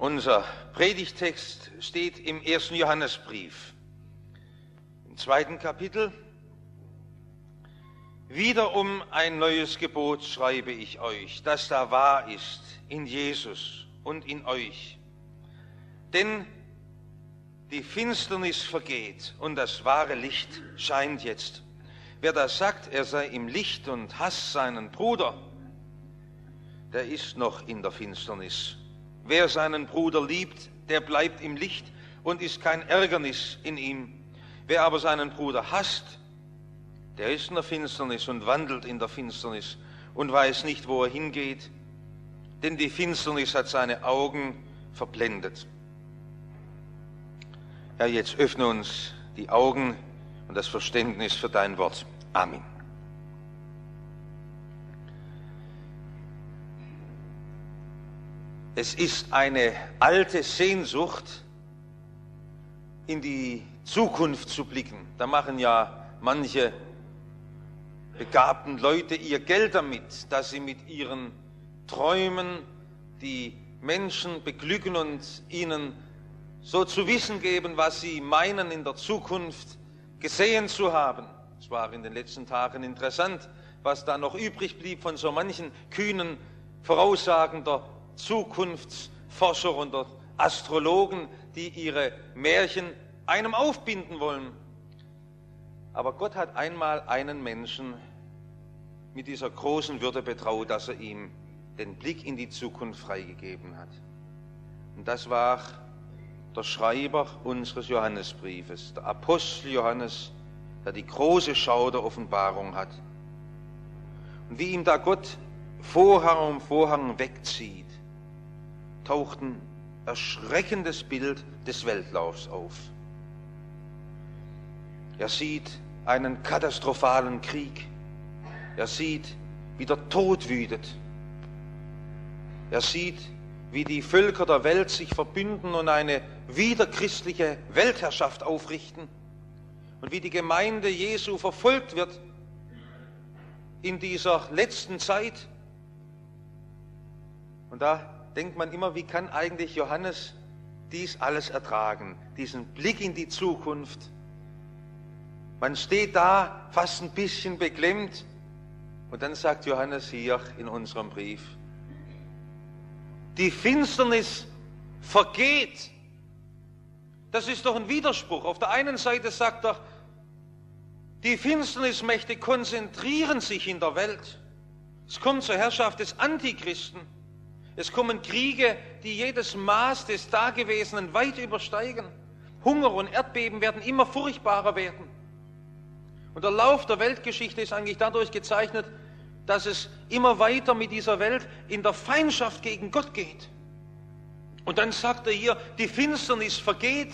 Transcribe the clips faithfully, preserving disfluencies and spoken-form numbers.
Unser Predigtext steht im ersten Johannesbrief, im zweiten Kapitel. Wiederum ein neues Gebot schreibe ich euch, das da wahr ist in Jesus und in euch. Denn die Finsternis vergeht und das wahre Licht scheint jetzt. Wer da sagt, er sei im Licht und hasst seinen Bruder, der ist noch in der Finsternis. Wer seinen Bruder liebt, der bleibt im Licht und ist kein Ärgernis in ihm. Wer aber seinen Bruder hasst, der ist in der Finsternis und wandelt in der Finsternis und weiß nicht, wo er hingeht, denn die Finsternis hat seine Augen verblendet. Herr, jetzt öffne uns die Augen und das Verständnis für dein Wort. Amen. Es ist eine alte Sehnsucht, in die Zukunft zu blicken. Da machen ja manche begabten Leute ihr Geld damit, dass sie mit ihren Träumen die Menschen beglücken und ihnen so zu wissen geben, was sie meinen in der Zukunft gesehen zu haben. Es war in den letzten Tagen interessant, was da noch übrig blieb von so manchen kühnen Voraussagen der Zukunftsforscher und der Astrologen, die ihre Märchen einem aufbinden wollen. Aber Gott hat einmal einen Menschen mit dieser großen Würde betraut, dass er ihm den Blick in die Zukunft freigegeben hat. Und das war der Schreiber unseres Johannesbriefes, der Apostel Johannes, der die große Schau der Offenbarung hat. Und wie ihm da Gott Vorhang um Vorhang wegzieht, taucht ein erschreckendes Bild des Weltlaufs auf. Er sieht einen katastrophalen Krieg. Er sieht, wie der Tod wütet. Er sieht, wie die Völker der Welt sich verbünden und eine wiederchristliche Weltherrschaft aufrichten und wie die Gemeinde Jesu verfolgt wird in dieser letzten Zeit. Und da denkt man immer, wie kann eigentlich Johannes dies alles ertragen, diesen Blick in die Zukunft. Man steht da fast ein bisschen beklemmt und dann sagt Johannes hier in unserem Brief, die Finsternis vergeht. Das ist doch ein Widerspruch. Auf der einen Seite sagt er, die Finsternismächte konzentrieren sich in der Welt. Es kommt zur Herrschaft des Antichristen. Es kommen Kriege, die jedes Maß des Dagewesenen weit übersteigen. Hunger und Erdbeben werden immer furchtbarer werden. Und der Lauf der Weltgeschichte ist eigentlich dadurch gezeichnet, dass es immer weiter mit dieser Welt in der Feindschaft gegen Gott geht. Und dann sagt er hier, die Finsternis vergeht.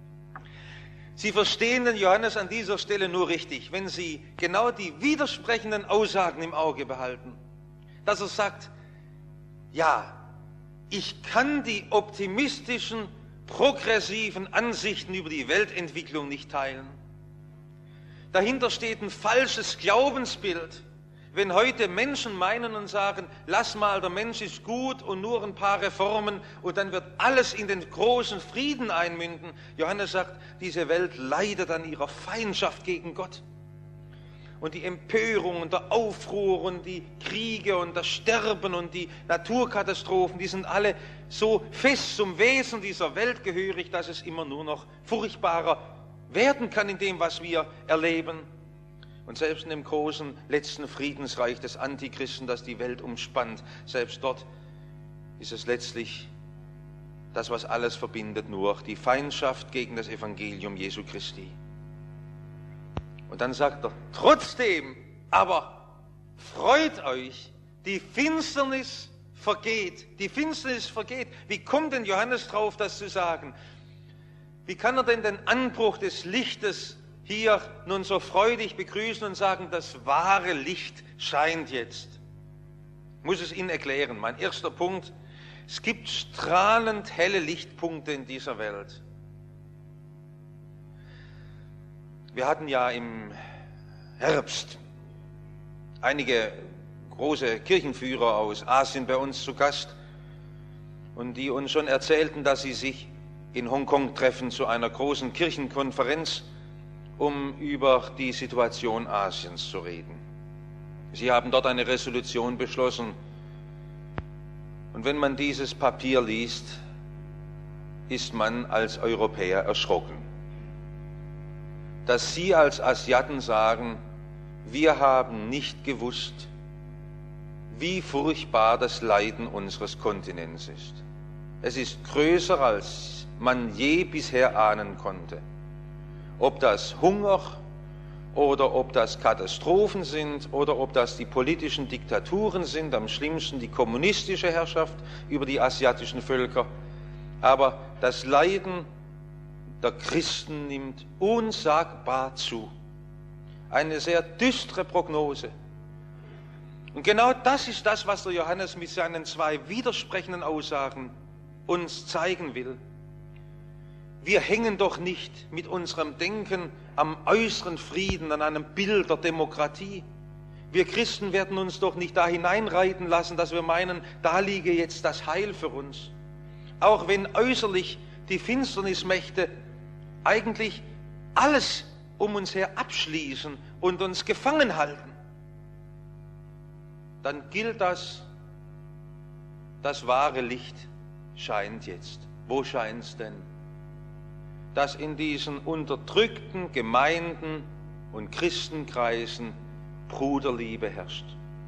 Sie verstehen den Johannes an dieser Stelle nur richtig, wenn Sie genau die widersprechenden Aussagen im Auge behalten. Dass er sagt, ja, ich kann die optimistischen, progressiven Ansichten über die Weltentwicklung nicht teilen. Dahinter steht ein falsches Glaubensbild. Wenn heute Menschen meinen und sagen, lass mal, der Mensch ist gut und nur ein paar Reformen und dann wird alles in den großen Frieden einmünden. Johannes sagt, diese Welt leidet an ihrer Feindschaft gegen Gott. Und die Empörung und der Aufruhr und die Kriege und das Sterben und die Naturkatastrophen, die sind alle so fest zum Wesen dieser Welt gehörig, dass es immer nur noch furchtbarer werden kann in dem, was wir erleben. Und selbst in dem großen letzten Friedensreich des Antichristen, das die Welt umspannt, selbst dort ist es letztlich das, was alles verbindet, nur die Feindschaft gegen das Evangelium Jesu Christi. Und dann sagt er, trotzdem, aber freut euch, die Finsternis vergeht. Die Finsternis vergeht. Wie kommt denn Johannes drauf, das zu sagen? Wie kann er denn den Anbruch des Lichtes hier nun so freudig begrüßen und sagen, das wahre Licht scheint jetzt? Ich muss es Ihnen erklären. Mein erster Punkt, es gibt strahlend helle Lichtpunkte in dieser Welt. Wir hatten ja im Herbst einige große Kirchenführer aus Asien bei uns zu Gast. und die uns schon erzählten, dass sie sich in Hongkong treffen zu einer großen Kirchenkonferenz, um über die Situation Asiens zu reden. Sie haben dort eine Resolution beschlossen. Und wenn man dieses Papier liest, ist man als Europäer erschrocken. Dass Sie als Asiaten sagen, wir haben nicht gewusst, wie furchtbar das Leiden unseres Kontinents ist. Es ist größer, als man je bisher ahnen konnte. Ob das Hunger oder ob das Katastrophen sind oder ob das die politischen Diktaturen sind, am schlimmsten die kommunistische Herrschaft über die asiatischen Völker. Aber das Leiden der Christen nimmt unsagbar zu. Eine sehr düstere Prognose. Und genau das ist das, was der Johannes mit seinen zwei widersprechenden Aussagen uns zeigen will. Wir hängen doch nicht mit unserem Denken am äußeren Frieden, an einem Bild der Demokratie. Wir Christen werden uns doch nicht da hineinreiten lassen, dass wir meinen, da liege jetzt das Heil für uns. Auch wenn äußerlich die Finsternismächte eigentlich alles um uns her abschließen und uns gefangen halten, dann gilt das, das wahre Licht scheint jetzt. Wo scheint es denn? Dass in diesen unterdrückten Gemeinden und Christenkreisen Bruderliebe herrscht.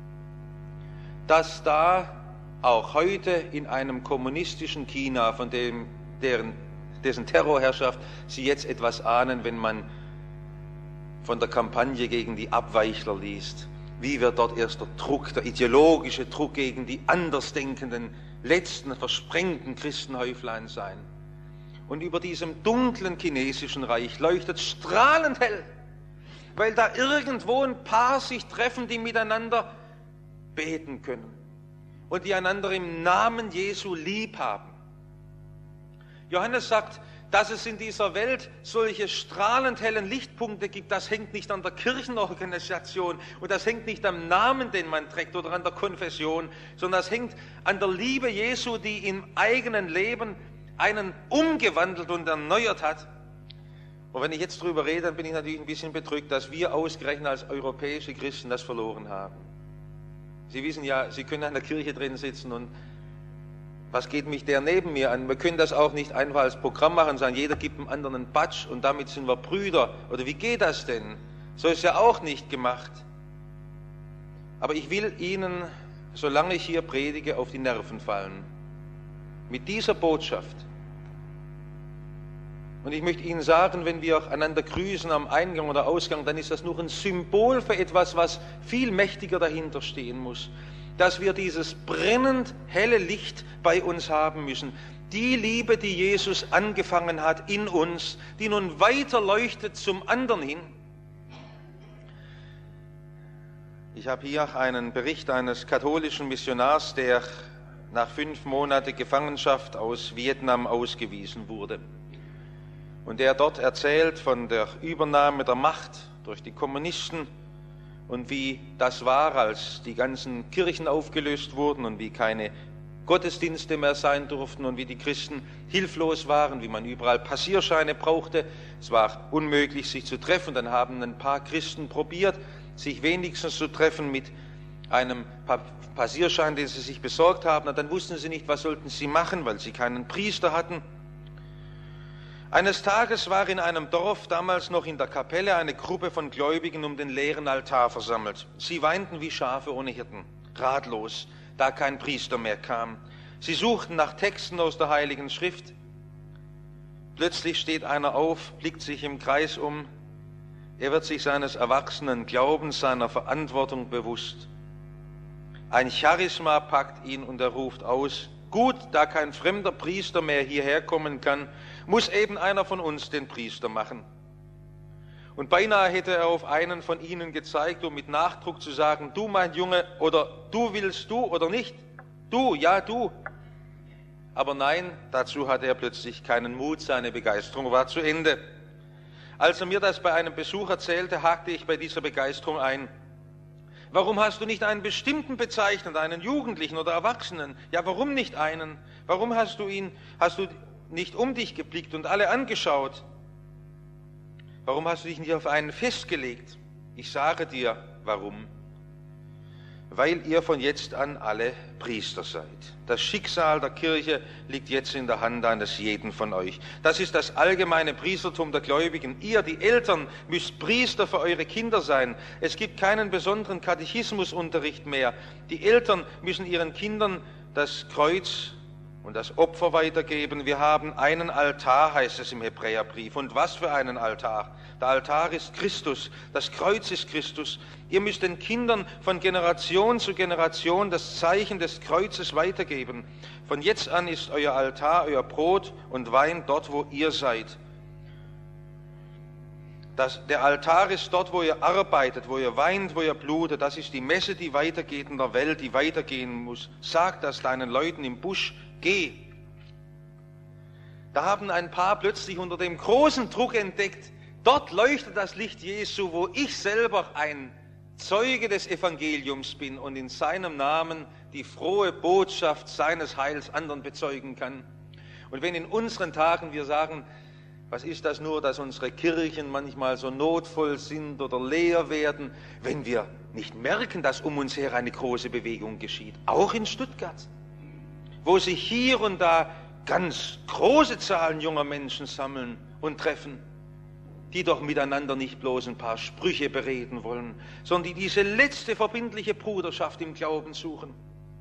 Dass da auch heute in einem kommunistischen China, von dem, deren, dessen Terrorherrschaft Sie jetzt etwas ahnen, wenn man von der Kampagne gegen die Abweichler liest, wie wird dort erst der Druck, der ideologische Druck gegen die andersdenkenden, letzten, versprengten Christenhäuflein sein. Und über diesem dunklen chinesischen Reich leuchtet strahlend hell, weil da irgendwo ein Paar sich treffen, die miteinander beten können und die einander im Namen Jesu lieb haben. Johannes sagt, dass es in dieser Welt solche strahlend hellen Lichtpunkte gibt, das hängt nicht an der Kirchenorganisation und das hängt nicht am Namen, den man trägt oder an der Konfession, sondern das hängt an der Liebe Jesu, die im eigenen Leben einen umgewandelt und erneuert hat. Und wenn ich jetzt darüber rede, dann bin ich natürlich ein bisschen bedrückt, dass wir ausgerechnet als europäische Christen das verloren haben. Sie wissen ja, Sie können an der Kirche drin sitzen und was geht mich der neben mir an? Wir können das auch nicht einfach als Programm machen und sagen, jeder gibt dem anderen einen Batsch und damit sind wir Brüder. Oder wie geht das denn? So ist ja auch nicht gemacht. Aber ich will Ihnen, solange ich hier predige, auf die Nerven fallen. Mit dieser Botschaft. Und ich möchte Ihnen sagen, wenn wir einander grüßen am Eingang oder Ausgang, dann ist das nur ein Symbol für etwas, was viel mächtiger dahinter stehen muss. Dass wir dieses brennend helle Licht bei uns haben müssen. Die Liebe, die Jesus angefangen hat in uns, die nun weiter leuchtet zum anderen hin. Ich habe hier einen Bericht eines katholischen Missionars, der nach fünf Monaten Gefangenschaft aus Vietnam ausgewiesen wurde. Und der dort erzählt von der Übernahme der Macht durch die Kommunisten und wie das war, als die ganzen Kirchen aufgelöst wurden und wie keine Gottesdienste mehr sein durften und wie die Christen hilflos waren, wie man überall Passierscheine brauchte. Es war unmöglich, sich zu treffen. Dann haben ein paar Christen probiert, sich wenigstens zu treffen mit einem Passierschein, den sie sich besorgt haben. Und dann wussten sie nicht, was sollten sie machen, weil sie keinen Priester hatten. Eines Tages war in einem Dorf, damals noch in der Kapelle, eine Gruppe von Gläubigen um den leeren Altar versammelt. Sie weinten wie Schafe ohne Hirten, ratlos, da kein Priester mehr kam. Sie suchten nach Texten aus der Heiligen Schrift. Plötzlich steht einer auf, blickt sich im Kreis um. Er wird sich seines erwachsenen Glaubens, seiner Verantwortung bewusst. Ein Charisma packt ihn und er ruft aus: Gut, da kein fremder Priester mehr hierher kommen kann, muss eben einer von uns den Priester machen. Und beinahe hätte er auf einen von ihnen gezeigt, um mit Nachdruck zu sagen: Du, mein Junge, oder du willst du oder nicht? Du, ja du. Aber nein, dazu hatte er plötzlich keinen Mut, seine Begeisterung war zu Ende. Als er mir das bei einem Besuch erzählte, hakte ich bei dieser Begeisterung ein. Warum hast du nicht einen bestimmten bezeichnet, einen Jugendlichen oder Erwachsenen? Ja, warum nicht einen? Warum hast du ihn, hast du nicht um dich geblickt und alle angeschaut? Warum hast du dich nicht auf einen festgelegt? Ich sage dir, warum. Weil ihr von jetzt an alle Priester seid. Das Schicksal der Kirche liegt jetzt in der Hand eines jeden von euch. Das ist das allgemeine Priestertum der Gläubigen. Ihr, die Eltern, müsst Priester für eure Kinder sein. Es gibt keinen besonderen Katechismusunterricht mehr. Die Eltern müssen ihren Kindern das Kreuz und das Opfer weitergeben. Wir haben einen Altar, heißt es im Hebräerbrief. Und was für einen Altar? Der Altar ist Christus, das Kreuz ist Christus. Ihr müsst den Kindern von Generation zu Generation das Zeichen des Kreuzes weitergeben. Von jetzt an ist euer Altar, euer Brot und Wein dort, wo ihr seid. Das, der Altar ist dort, wo ihr arbeitet, wo ihr weint, wo ihr blutet. Das ist die Messe, die weitergeht in der Welt, die weitergehen muss. Sag das deinen Leuten im Busch, geh. Da haben ein paar plötzlich unter dem großen Druck entdeckt, dort leuchtet das Licht Jesu, wo ich selber ein Zeuge des Evangeliums bin und in seinem Namen die frohe Botschaft seines Heils anderen bezeugen kann. Und wenn in unseren Tagen wir sagen, was ist das nur, dass unsere Kirchen manchmal so notvoll sind oder leer werden, wenn wir nicht merken, dass um uns her eine große Bewegung geschieht, auch in Stuttgart, wo sich hier und da ganz große Zahlen junger Menschen sammeln und treffen, die doch miteinander nicht bloß ein paar Sprüche bereden wollen, sondern die diese letzte verbindliche Bruderschaft im Glauben suchen.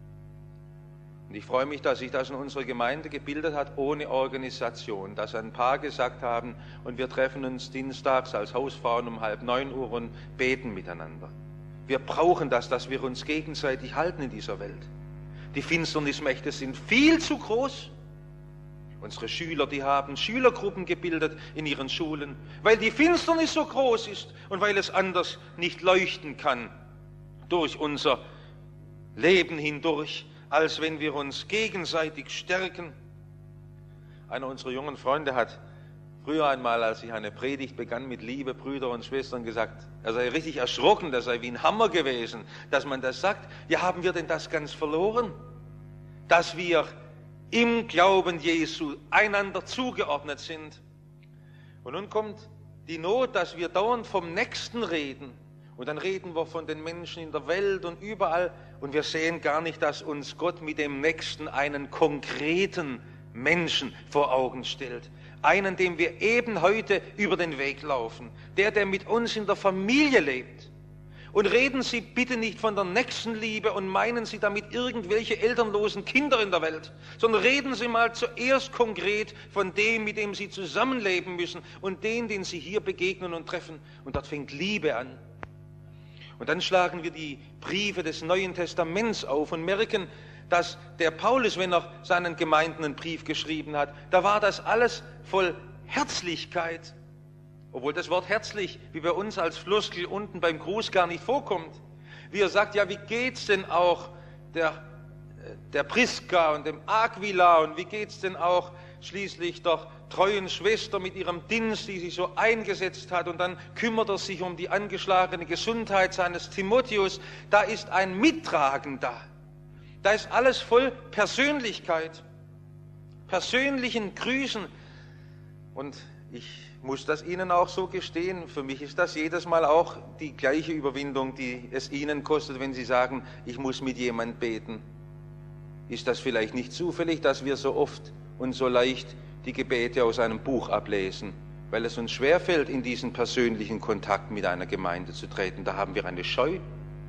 Und ich freue mich, dass sich das in unserer Gemeinde gebildet hat, ohne Organisation, dass ein paar gesagt haben, und wir treffen uns dienstags als Hausfrauen um halb neun Uhr und beten miteinander. Wir brauchen das, dass wir uns gegenseitig halten in dieser Welt. Die Finsternismächte sind viel zu groß. Unsere Schüler, die haben Schülergruppen gebildet in ihren Schulen, weil die Finsternis so groß ist und weil es anders nicht leuchten kann durch unser Leben hindurch, als wenn wir uns gegenseitig stärken. Einer unserer jungen Freunde hat früher einmal, als ich eine Predigt begann mit Liebe, Brüder und Schwestern, gesagt, er sei richtig erschrocken, das sei wie ein Hammer gewesen, dass man das sagt. Ja, haben wir denn das ganz verloren? Dass wir im Glauben Jesu einander zugeordnet sind. Und nun kommt die Not, dass wir dauernd vom Nächsten reden. Und dann reden wir von den Menschen in der Welt und überall. Und wir sehen gar nicht, dass uns Gott mit dem Nächsten einen konkreten Menschen vor Augen stellt. Einen, dem wir eben heute über den Weg laufen. Der, der mit uns in der Familie lebt. Und reden Sie bitte nicht von der Nächstenliebe und meinen Sie damit irgendwelche elternlosen Kinder in der Welt, sondern reden Sie mal zuerst konkret von dem, mit dem Sie zusammenleben müssen und den, den Sie hier begegnen und treffen. Und dort fängt Liebe an. Und dann schlagen wir die Briefe des Neuen Testaments auf und merken, dass der Paulus, wenn er seinen Gemeinden einen Brief geschrieben hat, da war das alles voll Herzlichkeit. Obwohl das Wort herzlich, wie bei uns als Floskel unten beim Gruß gar nicht vorkommt. Wie er sagt, ja, wie geht's denn auch der, der Priska und dem Aquila und wie geht's denn auch schließlich der treuen Schwester mit ihrem Dienst, die sich so eingesetzt hat, und dann kümmert er sich um die angeschlagene Gesundheit seines Timotheus. Da ist ein Mittragen da. Da ist alles voll Persönlichkeit, persönlichen Grüßen. Und ich muss das Ihnen auch so gestehen, für mich ist das jedes Mal auch die gleiche Überwindung, die es Ihnen kostet, wenn Sie sagen, ich muss mit jemand beten. Ist das vielleicht nicht zufällig, dass wir so oft und so leicht die Gebete aus einem Buch ablesen, weil es uns schwerfällt, in diesen persönlichen Kontakt mit einer Gemeinde zu treten? Da haben wir eine Scheu.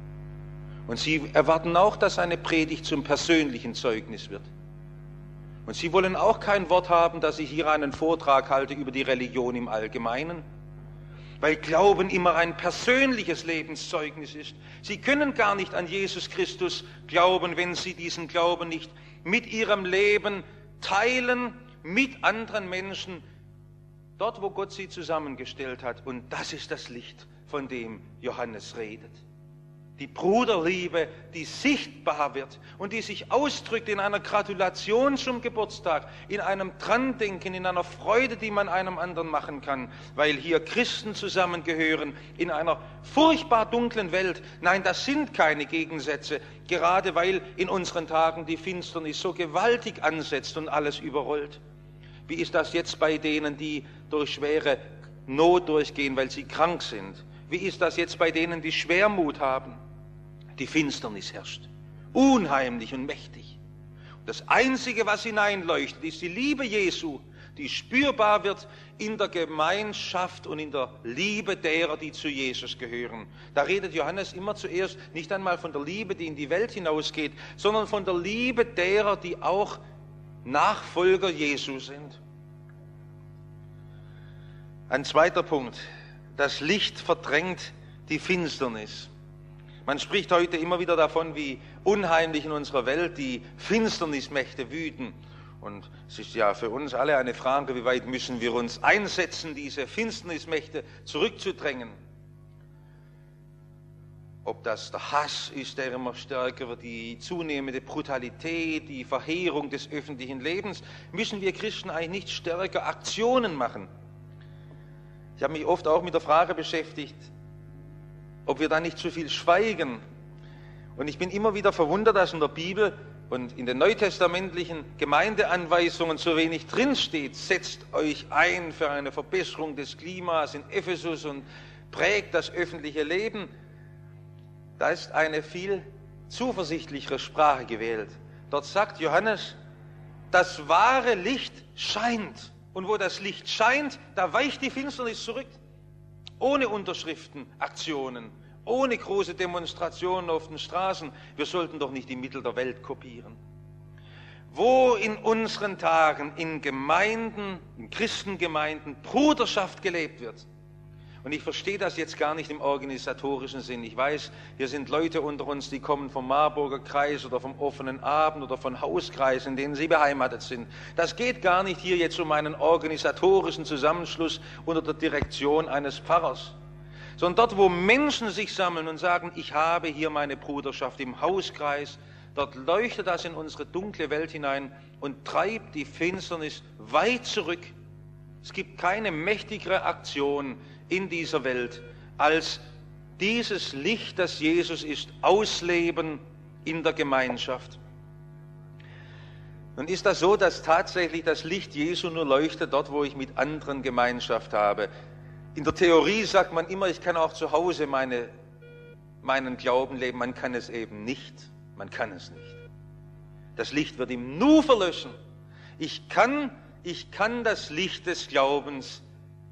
Und Sie erwarten auch, dass eine Predigt zum persönlichen Zeugnis wird. Und Sie wollen auch kein Wort haben, dass ich hier einen Vortrag halte über die Religion im Allgemeinen, weil Glauben immer ein persönliches Lebenszeugnis ist. Sie können gar nicht an Jesus Christus glauben, wenn Sie diesen Glauben nicht mit Ihrem Leben teilen, mit anderen Menschen, dort, wo Gott Sie zusammengestellt hat. Und das ist das Licht, von dem Johannes redet. Die Bruderliebe, die sichtbar wird und die sich ausdrückt in einer Gratulation zum Geburtstag, in einem Drandenken, in einer Freude, die man einem anderen machen kann, weil hier Christen zusammengehören in einer furchtbar dunklen Welt. Nein, das sind keine Gegensätze, gerade weil in unseren Tagen die Finsternis so gewaltig ansetzt und alles überrollt. Wie ist das jetzt bei denen, die durch schwere Not durchgehen, weil sie krank sind? Wie ist das jetzt bei denen, die Schwermut haben? Die Finsternis herrscht, unheimlich und mächtig. Und das Einzige, was hineinleuchtet, ist die Liebe Jesu, die spürbar wird in der Gemeinschaft und in der Liebe derer, die zu Jesus gehören. Da redet Johannes immer zuerst nicht einmal von der Liebe, die in die Welt hinausgeht, sondern von der Liebe derer, die auch Nachfolger Jesu sind. Ein zweiter Punkt: Das Licht verdrängt die Finsternis. Man spricht heute immer wieder davon, wie unheimlich in unserer Welt die Finsternismächte wüten. Und es ist ja für uns alle eine Frage, wie weit müssen wir uns einsetzen, diese Finsternismächte zurückzudrängen. Ob das der Hass ist, der immer stärker wird, die zunehmende Brutalität, die Verheerung des öffentlichen Lebens, müssen wir Christen eigentlich nicht stärker Aktionen machen. Ich habe mich oft auch mit der Frage beschäftigt, ob wir da nicht zu viel schweigen. Und ich bin immer wieder verwundert, dass in der Bibel und in den neutestamentlichen Gemeindeanweisungen so wenig drinsteht. Setzt euch ein für eine Verbesserung des Klimas in Ephesus und prägt das öffentliche Leben. Da ist eine viel zuversichtlichere Sprache gewählt. Dort sagt Johannes, das wahre Licht scheint. Und wo das Licht scheint, da weicht die Finsternis zurück. Ohne Unterschriften, Aktionen, ohne große Demonstrationen auf den Straßen. Wir sollten doch nicht die Mittel der Welt kopieren. Wo in unseren Tagen in Gemeinden, in Christengemeinden Bruderschaft gelebt wird. Und ich verstehe das jetzt gar nicht im organisatorischen Sinn. Ich weiß, hier sind Leute unter uns, die kommen vom Marburger Kreis oder vom offenen Abend oder von Hauskreisen, in denen sie beheimatet sind. Das geht gar nicht hier jetzt um einen organisatorischen Zusammenschluss unter der Direktion eines Pfarrers, sondern dort, wo Menschen sich sammeln und sagen, ich habe hier meine Bruderschaft im Hauskreis, dort leuchtet das in unsere dunkle Welt hinein und treibt die Finsternis weit zurück. Es gibt keine mächtigere Aktion in dieser Welt, als dieses Licht, das Jesus ist, ausleben in der Gemeinschaft. Nun ist das so, dass tatsächlich das Licht Jesu nur leuchtet dort, wo ich mit anderen Gemeinschaft habe. In der Theorie sagt man immer, ich kann auch zu Hause meine, meinen Glauben leben. Man kann es eben nicht. Man kann es nicht. Das Licht wird im Nu verlöschen. Ich kann, ich kann das Licht des Glaubens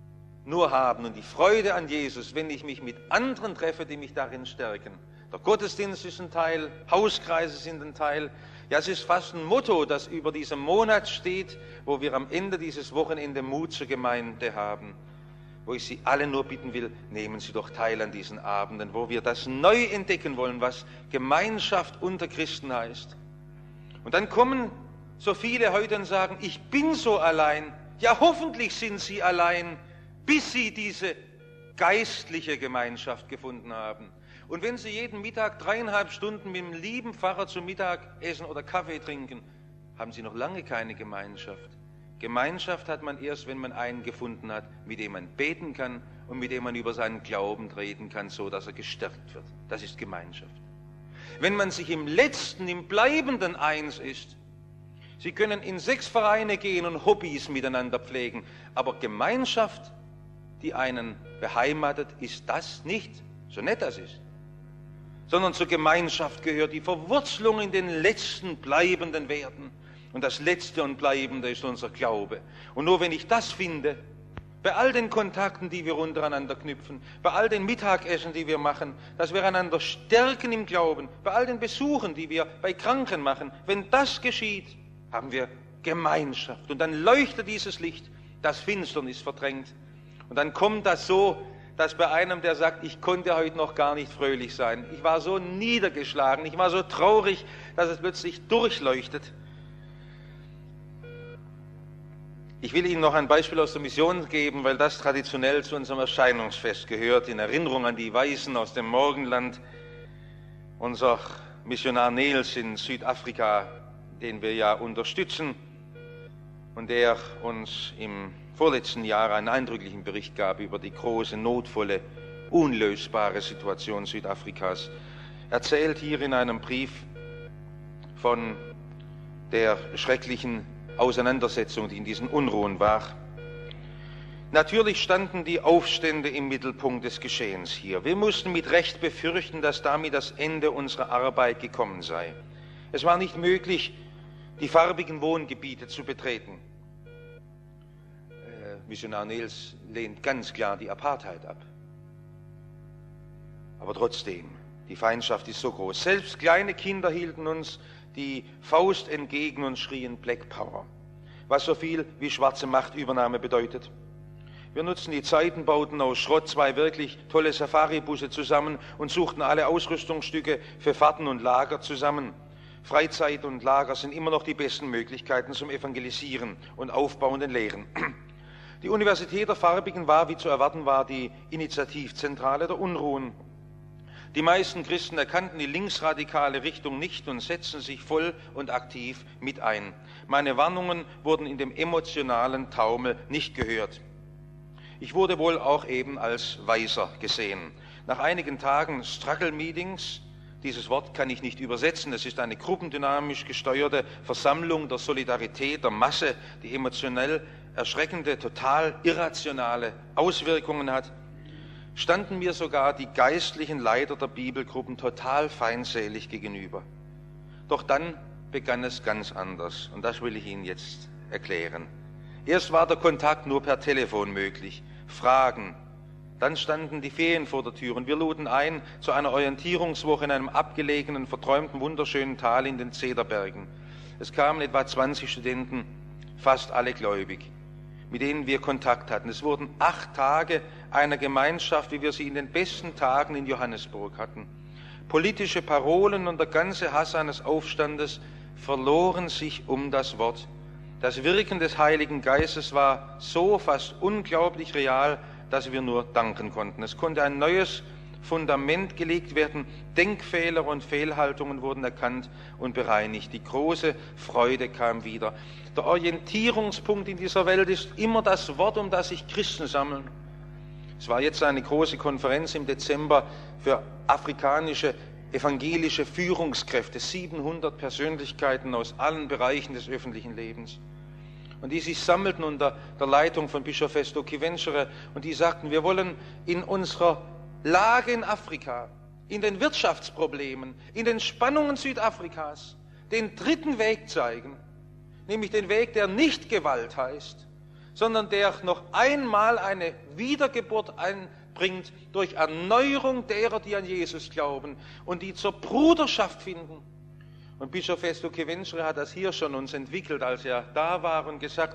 nur haben und die Freude an Jesus, wenn ich mich mit anderen treffe, die mich darin stärken. Der Gottesdienst ist ein Teil, Hauskreise sind ein Teil. Ja, es ist fast ein Motto, das über diesem Monat steht, wo wir am Ende dieses Wochenende Mut zur Gemeinde haben. Wo ich Sie alle nur bitten will, nehmen Sie doch teil an diesen Abenden, wo wir das neu entdecken wollen, was Gemeinschaft unter Christen heißt. Und dann kommen so viele heute und sagen, ich bin so allein. Ja, hoffentlich sind Sie allein, bis Sie diese geistliche Gemeinschaft gefunden haben. Und wenn Sie jeden Mittag dreieinhalb Stunden mit dem lieben Pfarrer zum Mittagessen oder Kaffee trinken, haben Sie noch lange keine Gemeinschaft. Gemeinschaft hat man erst, wenn man einen gefunden hat, mit dem man beten kann und mit dem man über seinen Glauben reden kann, so dass er gestärkt wird. Das ist Gemeinschaft. Wenn man sich im Letzten, im Bleibenden eins ist, Sie können in sechs Vereine gehen und Hobbys miteinander pflegen, aber Gemeinschaft, die einen beheimatet, ist das nicht, so nett das ist, sondern zur Gemeinschaft gehört die Verwurzelung in den letzten bleibenden Werten. Und das Letzte und Bleibende ist unser Glaube. Und nur wenn ich das finde, bei all den Kontakten, die wir untereinander knüpfen, bei all den Mittagessen, die wir machen, dass wir einander stärken im Glauben, bei all den Besuchen, die wir bei Kranken machen, wenn das geschieht, haben wir Gemeinschaft. Und dann leuchtet dieses Licht, das Finsternis verdrängt. Und dann kommt das so, dass bei einem, der sagt, ich konnte heute noch gar nicht fröhlich sein. Ich war so niedergeschlagen, ich war so traurig, dass es plötzlich durchleuchtet. Ich will Ihnen noch ein Beispiel aus der Mission geben, weil das traditionell zu unserem Erscheinungsfest gehört, in Erinnerung an die Weisen aus dem Morgenland. Unser Missionar Nels in Südafrika, den wir ja unterstützen und der uns im vorletzten Jahr einen eindrücklichen Bericht gab über die große, notvolle, unlösbare Situation Südafrikas, erzählt hier in einem Brief von der schrecklichen Auseinandersetzung, die in diesen Unruhen war. Natürlich standen die Aufstände im Mittelpunkt des Geschehens hier. Wir mussten mit Recht befürchten, dass damit das Ende unserer Arbeit gekommen sei. Es war nicht möglich, die farbigen Wohngebiete zu betreten. Äh, Missionar Nels lehnt ganz klar die Apartheid ab. Aber trotzdem, die Feindschaft ist so groß. Selbst kleine Kinder hielten uns die Faust entgegen und schrien Black Power, was so viel wie schwarze Machtübernahme bedeutet. Wir nutzten die Zeit und bauten aus Schrott zwei wirklich tolle Safari-Busse zusammen und suchten alle Ausrüstungsstücke für Fahrten und Lager zusammen. Freizeit und Lager sind immer noch die besten Möglichkeiten zum Evangelisieren und aufbauenden Lehren. Die Universität der Farbigen war, wie zu erwarten war, die Initiativzentrale der Unruhen. Die meisten Christen erkannten die linksradikale Richtung nicht und setzten sich voll und aktiv mit ein. Meine Warnungen wurden in dem emotionalen Taumel nicht gehört. Ich wurde wohl auch eben als Weiser gesehen. Nach einigen Tagen Struggle-Meetings, dieses Wort kann ich nicht übersetzen, es ist eine gruppendynamisch gesteuerte Versammlung der Solidarität, der Masse, die emotionell erschreckende, total irrationale Auswirkungen hat, standen mir sogar die geistlichen Leiter der Bibelgruppen total feindselig gegenüber. Doch dann begann es ganz anders und das will ich Ihnen jetzt erklären. Erst war der Kontakt nur per Telefon möglich, Fragen. Dann standen die Ferien vor der Tür und wir luden ein zu einer Orientierungswoche in einem abgelegenen, verträumten, wunderschönen Tal in den Zederbergen. Es kamen etwa zwanzig Studenten, fast alle gläubig, mit denen wir Kontakt hatten. Es wurden acht Tage einer Gemeinschaft, wie wir sie in den besten Tagen in Johannesburg hatten. Politische Parolen und der ganze Hass eines Aufstandes verloren sich um das Wort. Das Wirken des Heiligen Geistes war so fast unglaublich real, dass wir nur danken konnten. Es konnte ein neues Fundament gelegt werden, Denkfehler und Fehlhaltungen wurden erkannt und bereinigt. Die große Freude kam wieder. Der Orientierungspunkt in dieser Welt ist immer das Wort, um das sich Christen sammeln. Es war jetzt eine große Konferenz im Dezember für afrikanische evangelische Führungskräfte, siebenhundert Persönlichkeiten aus allen Bereichen des öffentlichen Lebens. Und die sich sammelten unter der Leitung von Bischof Festo Chivenchere und die sagten, wir wollen in unserer Lage in Afrika, in den Wirtschaftsproblemen, in den Spannungen Südafrikas den dritten Weg zeigen, nämlich den Weg, der nicht Gewalt heißt, sondern der noch einmal eine Wiedergeburt einbringt durch Erneuerung derer, die an Jesus glauben und die zur Bruderschaft finden. Und Bischof Festo Chivenchere hat das hier schon uns entwickelt, als er da war und gesagt,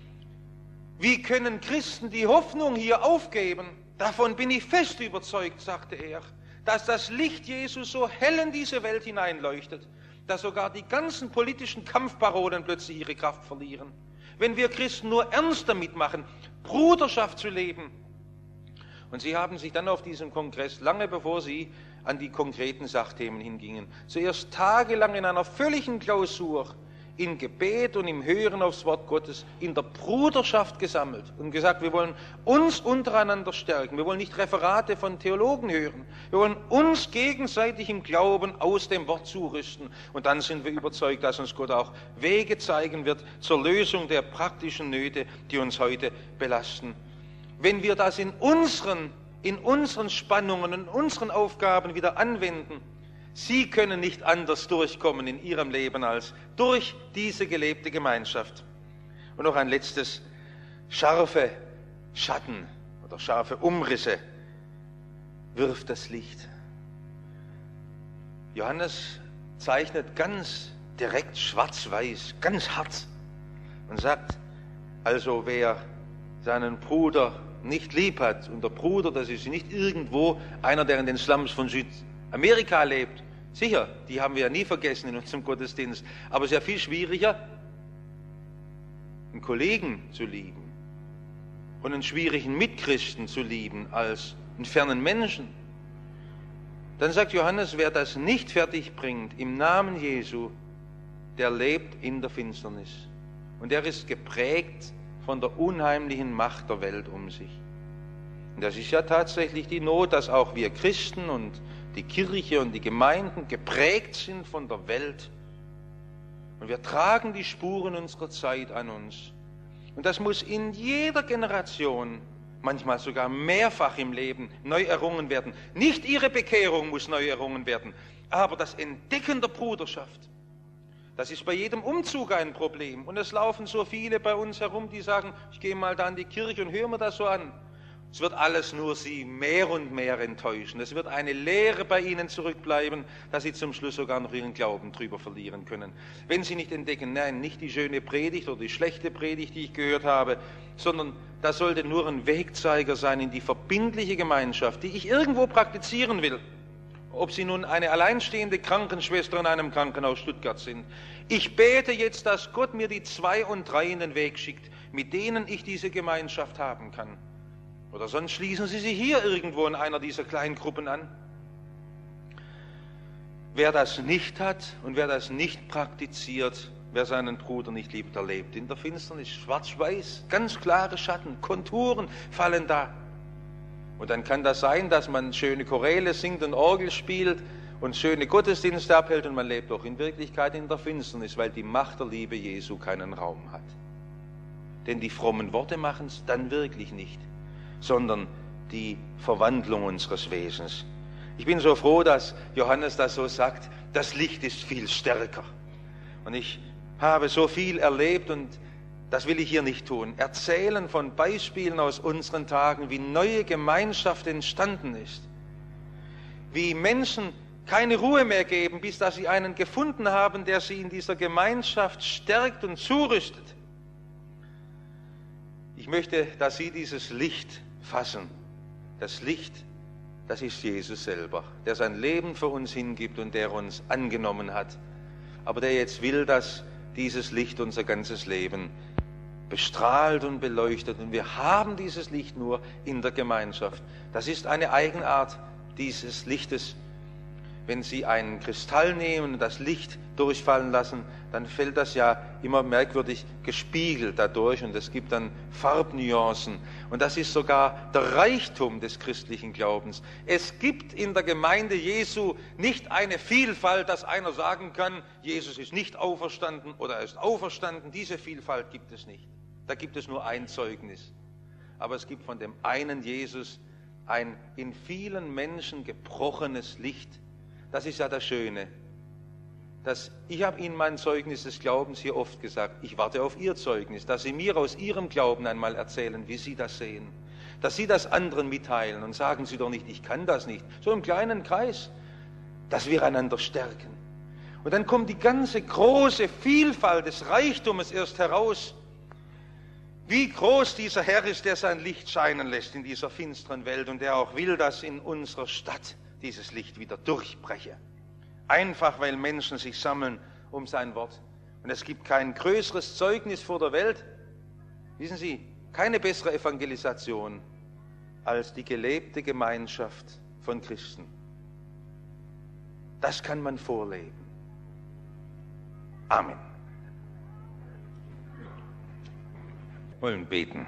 wie können Christen die Hoffnung hier aufgeben? Davon bin ich fest überzeugt, sagte er, dass das Licht Jesus so hell in diese Welt hineinleuchtet, dass sogar die ganzen politischen Kampfparolen plötzlich ihre Kraft verlieren. Wenn wir Christen nur ernst damit machen, Bruderschaft zu leben. Und sie haben sich dann auf diesem Kongress, lange bevor sie an die konkreten Sachthemen hingingen, zuerst tagelang in einer völligen Klausur, in Gebet und im Hören aufs Wort Gottes, in der Bruderschaft gesammelt und gesagt, wir wollen uns untereinander stärken, wir wollen nicht Referate von Theologen hören, wir wollen uns gegenseitig im Glauben aus dem Wort zurüsten und dann sind wir überzeugt, dass uns Gott auch Wege zeigen wird zur Lösung der praktischen Nöte, die uns heute belasten. Wenn wir das in unseren, in unseren Spannungen, in unseren Aufgaben wieder anwenden, Sie können nicht anders durchkommen in Ihrem Leben als durch diese gelebte Gemeinschaft. Und noch ein letztes, scharfe Schatten oder scharfe Umrisse wirft das Licht. Johannes zeichnet ganz direkt schwarz-weiß, ganz hart und sagt, also wer seinen Bruder nicht lieb hat, und der Bruder, das ist nicht irgendwo einer, der in den Slums von Südamerika lebt, sicher, die haben wir ja nie vergessen in unserem Gottesdienst, aber es ist ja viel schwieriger, einen Kollegen zu lieben und einen schwierigen Mitchristen zu lieben als einen fernen Menschen. Dann sagt Johannes, wer das nicht fertig bringt im Namen Jesu, der lebt in der Finsternis. Und er ist geprägt von der unheimlichen Macht der Welt um sich. Und das ist ja tatsächlich die Not, dass auch wir Christen und die Kirche und die Gemeinden geprägt sind von der Welt. Und wir tragen die Spuren unserer Zeit an uns. Und das muss in jeder Generation, manchmal sogar mehrfach im Leben, neu errungen werden. Nicht ihre Bekehrung muss neu errungen werden, aber das Entdecken der Bruderschaft. Das ist bei jedem Umzug ein Problem. Und es laufen so viele bei uns herum, die sagen, ich gehe mal da in die Kirche und höre mir das so an. Es wird alles nur sie mehr und mehr enttäuschen. Es wird eine Lehre bei ihnen zurückbleiben, dass sie zum Schluss sogar noch ihren Glauben drüber verlieren können. Wenn sie nicht entdecken, nein, nicht die schöne Predigt oder die schlechte Predigt, die ich gehört habe, sondern das sollte nur ein Wegzeiger sein in die verbindliche Gemeinschaft, die ich irgendwo praktizieren will. Ob Sie nun eine alleinstehende Krankenschwester in einem Krankenhaus Stuttgart sind. Ich bete jetzt, dass Gott mir die zwei und drei in den Weg schickt, mit denen ich diese Gemeinschaft haben kann. Oder sonst schließen Sie sich hier irgendwo in einer dieser kleinen Gruppen an. Wer das nicht hat und wer das nicht praktiziert, wer seinen Bruder nicht liebt, er lebt in der Finsternis, schwarz-weiß, ganz klare Schatten, Konturen fallen da. Und dann kann das sein, dass man schöne Choräle singt und Orgel spielt und schöne Gottesdienste abhält und man lebt doch in Wirklichkeit in der Finsternis, weil die Macht der Liebe Jesu keinen Raum hat. Denn die frommen Worte machen es dann wirklich nicht, sondern die Verwandlung unseres Wesens. Ich bin so froh, dass Johannes das so sagt, das Licht ist viel stärker. Und ich habe so viel erlebt und das will ich hier nicht tun. Erzählen von Beispielen aus unseren Tagen, wie neue Gemeinschaft entstanden ist. Wie Menschen keine Ruhe mehr geben, bis dass sie einen gefunden haben, der sie in dieser Gemeinschaft stärkt und zurüstet. Ich möchte, dass Sie dieses Licht fassen. Das Licht, das ist Jesus selber, der sein Leben für uns hingibt und der uns angenommen hat. Aber der jetzt will, dass dieses Licht unser ganzes Leben bestrahlt und beleuchtet. Und wir haben dieses Licht nur in der Gemeinschaft. Das ist eine Eigenart dieses Lichtes. Wenn Sie einen Kristall nehmen und das Licht durchfallen lassen, dann fällt das ja immer merkwürdig gespiegelt dadurch und es gibt dann Farbnuancen. Und das ist sogar der Reichtum des christlichen Glaubens. Es gibt in der Gemeinde Jesu nicht eine Vielfalt, dass einer sagen kann, Jesus ist nicht auferstanden oder er ist auferstanden. Diese Vielfalt gibt es nicht. Da gibt es nur ein Zeugnis. Aber es gibt von dem einen Jesus ein in vielen Menschen gebrochenes Licht. Das ist ja das Schöne. Das, ich habe Ihnen mein Zeugnis des Glaubens hier oft gesagt. Ich warte auf Ihr Zeugnis, dass Sie mir aus Ihrem Glauben einmal erzählen, wie Sie das sehen. Dass Sie das anderen mitteilen und sagen Sie doch nicht, ich kann das nicht. So im kleinen Kreis, dass wir einander stärken. Und dann kommt die ganze große Vielfalt des Reichtums erst heraus. Wie groß dieser Herr ist, der sein Licht scheinen lässt in dieser finsteren Welt und der auch will, dass in unserer Stadt dieses Licht wieder durchbreche. Einfach, weil Menschen sich sammeln um sein Wort. Und es gibt kein größeres Zeugnis vor der Welt, wissen Sie, keine bessere Evangelisation als die gelebte Gemeinschaft von Christen. Das kann man vorleben. Amen. Wir wollen beten.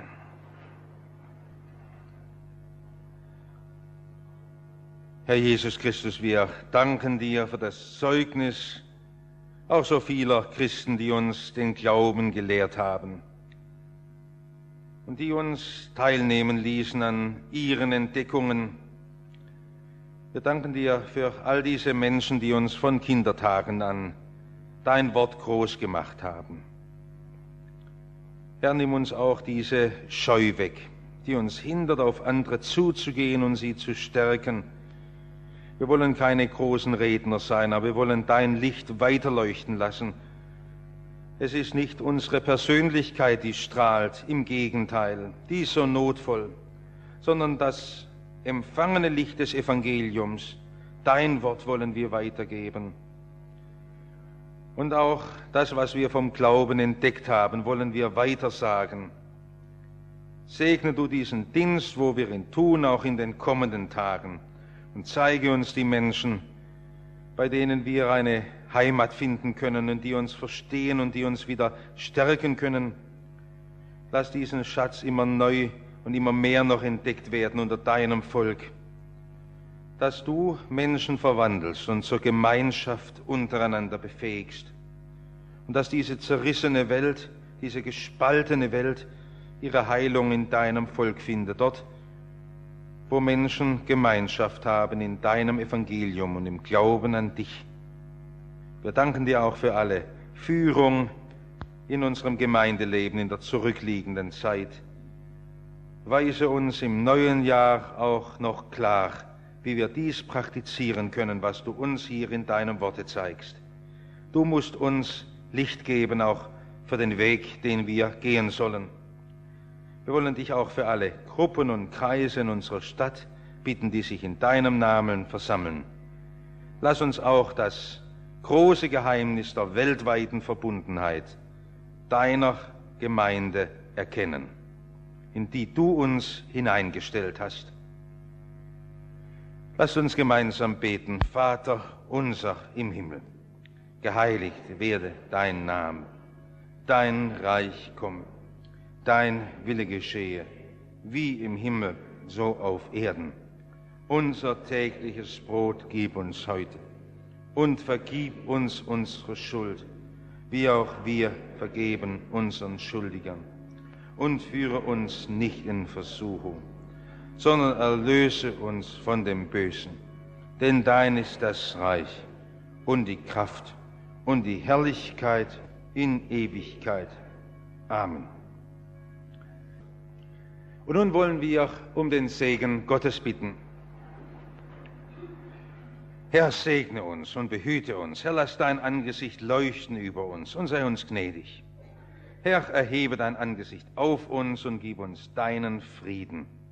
Herr Jesus Christus, wir danken dir für das Zeugnis auch so vieler Christen, die uns den Glauben gelehrt haben und die uns teilnehmen ließen an ihren Entdeckungen. Wir danken dir für all diese Menschen, die uns von Kindertagen an dein Wort groß gemacht haben. Herr, nimm uns auch diese Scheu weg, die uns hindert, auf andere zuzugehen und sie zu stärken. Wir wollen keine großen Redner sein, aber wir wollen dein Licht weiterleuchten lassen. Es ist nicht unsere Persönlichkeit, die strahlt, im Gegenteil, die ist so notvoll, sondern das empfangene Licht des Evangeliums, dein Wort wollen wir weitergeben. Und auch das, was wir vom Glauben entdeckt haben, wollen wir weitersagen. Segne du diesen Dienst, wo wir ihn tun, auch in den kommenden Tagen. und zeige uns die Menschen, bei denen wir eine Heimat finden können und die uns verstehen und die uns wieder stärken können. Lass diesen Schatz immer neu und immer mehr noch entdeckt werden unter deinem Volk, dass du Menschen verwandelst und zur Gemeinschaft untereinander befähigst und dass diese zerrissene Welt, diese gespaltene Welt ihre Heilung in deinem Volk findet, dort, wo Menschen Gemeinschaft haben in deinem Evangelium und im Glauben an dich. Wir danken dir auch für alle Führung in unserem Gemeindeleben in der zurückliegenden Zeit. Weise uns im neuen Jahr auch noch klar, wie wir dies praktizieren können, was du uns hier in deinem Worte zeigst. Du musst uns Licht geben, auch für den Weg, den wir gehen sollen. Wir wollen dich auch für alle Gruppen und Kreise in unserer Stadt bitten, die sich in deinem Namen versammeln. Lass uns auch das große Geheimnis der weltweiten Verbundenheit deiner Gemeinde erkennen, in die du uns hineingestellt hast. Lass uns gemeinsam beten. Vater unser im Himmel, geheiligt werde dein Name, dein Reich komme, dein Wille geschehe, wie im Himmel, so auf Erden. Unser tägliches Brot gib uns heute und vergib uns unsere Schuld, wie auch wir vergeben unseren Schuldigern. Und führe uns nicht in Versuchung, sondern erlöse uns von dem Bösen. Denn dein ist das Reich und die Kraft und die Herrlichkeit in Ewigkeit. Amen. Und nun wollen wir um den Segen Gottes bitten. Herr, segne uns und behüte uns. Herr, lass dein Angesicht leuchten über uns und sei uns gnädig. Herr, erhebe dein Angesicht auf uns und gib uns deinen Frieden.